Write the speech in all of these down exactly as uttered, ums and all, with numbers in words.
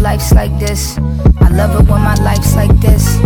life's like this. I love it when my life's like this.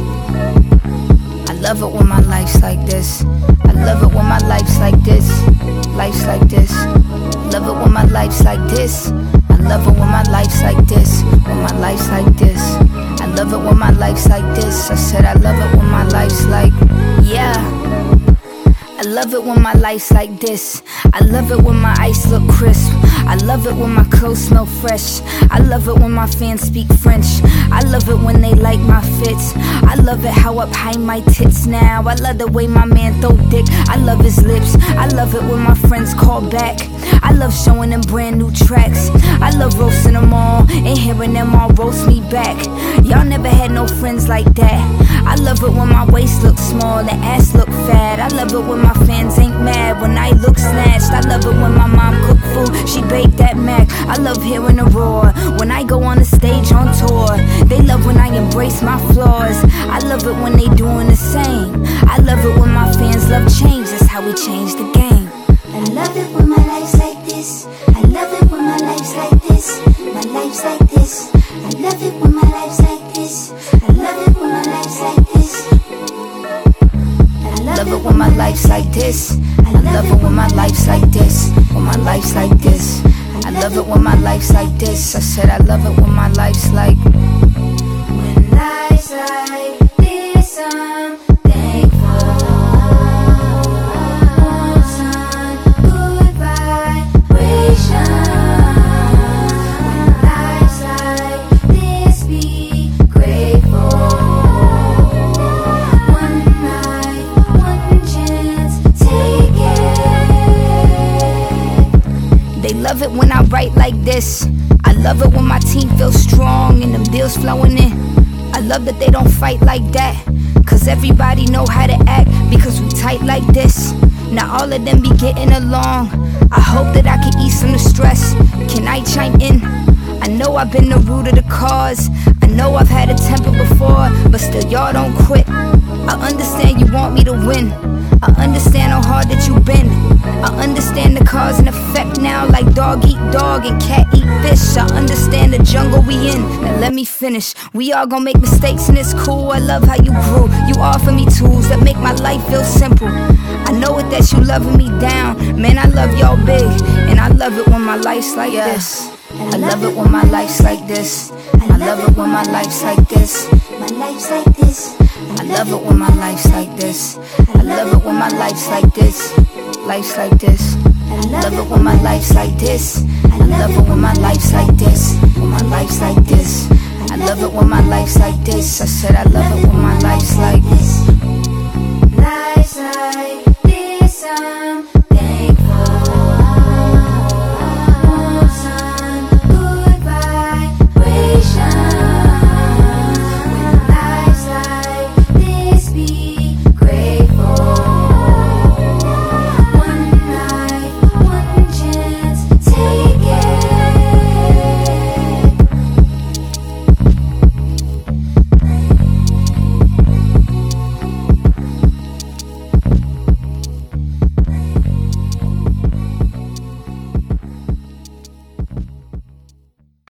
I love it when my life's like this. I love it when my life's like this. Life's like this. Love it when my life's like this. I love it when my life's like this. When my life's like this. I love it when my life's like this. I said I love it when my life's like, yeah. I love it when my life's like this. I love it when my ice look crisp. I love it when my clothes smell fresh. I love it when my fans speak French. I love it when they like my fits. I love it how up high my tits now. I love the way my man throw dick. I love his lips. I love it when my friends call back. I love showing them brand new tracks. I love roasting them all and hearing them all roast me back. Y'all never had no friends like that. I love it when my waist looks small and ass look fat. I love it when my fans ain't mad when I look snatched. I love it when my mom cook food, she baked that mac. I love hearing the roar when I go on the stage on tour. They love when I embrace my flaws. I love it when they doing the same. I love it when my fans love change. That's how we change the game. I love it when my life's like this. I love it when my life's like this. My life's like this. I love it when my life's like this. I love it when my life's like this. I love it when my life's like this. I love it when my life's like this. When my life's like this. I love it when my life's like this. I said I love it when my life's like. When life's like this, I'm thankful. Sun, good vibration. When life's like this, be grateful. One life, one chance, take it. They love it when I write like this. I love it when my team feels strong and them deals flowing in. I love that they don't fight like that, cause everybody know how to act because we tight like this. Now all of them be getting along. I hope that I can ease some of the stress. Can I chime in? I know I've been the root of the cause. I know I've had a temper before, but still y'all don't quit. I understand you want me to win. I understand how hard that you've been. I understand the cause and effect now, like dog eat dog and cat eat fish. I understand the jungle we in. Now let me finish. We all gon' make mistakes and it's cool. I love how you grew. You offer me tools that make my life feel simple. I know it that you loving me down. Man, I love y'all big, and I love it when my life's like yeah. this. I love it when my life's like this. I love it when my life's like this. My life's like this. I love it when my life's like this. I love it when my life's like this. Life's like this. I love it when my life's like this. I love it when my life's like this. When my life's like this. I love it when my life's like this. I said I love it when my life's like this. Life's like